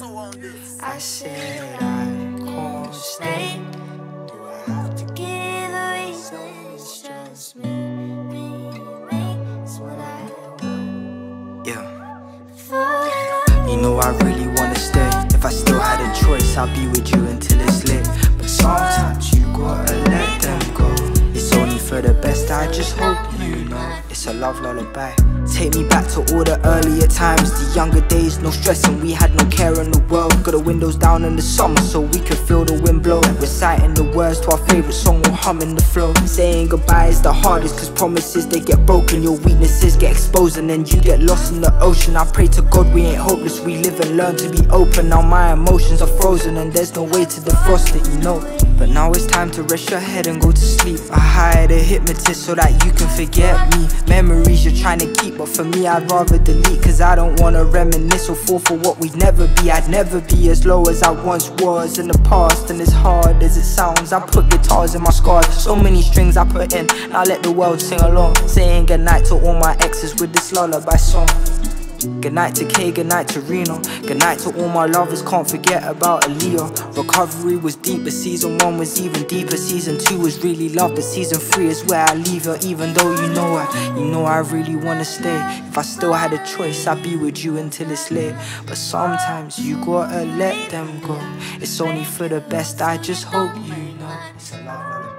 I said I can't stay. Do I have to give a reason? It's just me. It's what I want. Yeah. You know I really wanna stay. If I still had a choice, I'd be with you until it's lit. But sometimes you gotta let them go. It's only for the best, I just hope you know. It's a love lullaby. Take me back to all the earlier times, the younger days, no stress and we had no care in the world. Got the windows down in the summer so we could feel the wind blow. Reciting the words to our favourite song or humming the flow. Saying goodbye is the hardest cause promises they get broken. Your weaknesses get exposed and then you get lost in the ocean. I pray to God we ain't hopeless, we live and learn to be open. Now my emotions are frozen and there's no way to defrost it, you know. But now it's time to rest your head and go to sleep. I hired a hypnotist so that you can forget me. Memories you're trying to keep, but for me I'd rather delete. Cause I don't wanna reminisce or fall for what we'd never be. I'd never be as low as I once was in the past. And as hard as it sounds, I put guitars in my scars. So many strings I put in, now let the world sing along. Saying goodnight to all my exes with this lullaby song. Goodnight to Kay, goodnight to Reno. Goodnight to all my lovers, can't forget about Aaliyah. Recovery was deep, but season 1 was even deeper. Season 2 was really love, but season 3 is where I leave her. Even though you know I really wanna stay. If I still had a choice, I'd be with you until it's late. But sometimes you gotta let them go. It's only for the best, I just hope you know. It's a love lullaby.